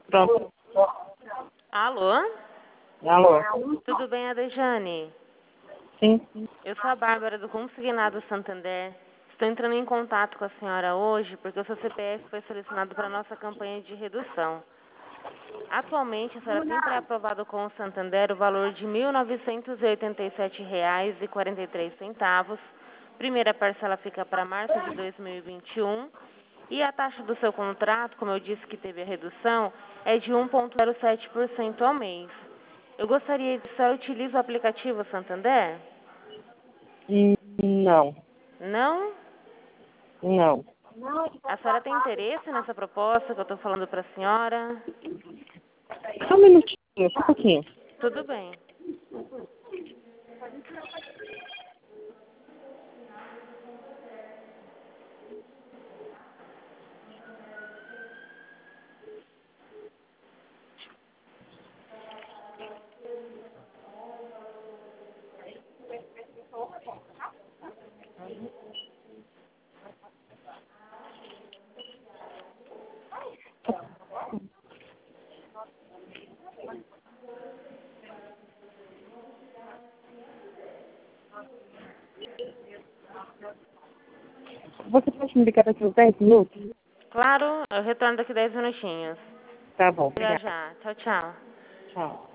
Pronto. Alô? Alô? Tudo bem, Adejane? Sim. Eu sou a Bárbara do Consignado Santander. Estou entrando em contato com a senhora hoje porque o seu CPF foi selecionado para a nossa campanha de redução. Atualmente, a senhora tem pré-aprovado com o Santander o valor de R$ 1.987,43. Primeira parcela fica para março de 2021. E a taxa do seu contrato, como eu disse que teve a redução, é de 1,07% ao mês. Eu gostaria de só utilizar o aplicativo Santander? Não. Não? Não. A senhora tem interesse nessa proposta que eu estou falando para a senhora? Só um minutinho, só um pouquinho. Tudo bem. Você pode me ligar daqui uns 10 minutos? Claro, eu retorno daqui 10 minutinhos. Tá bom, Já, obrigada. já. Tchau, tchau. Tchau.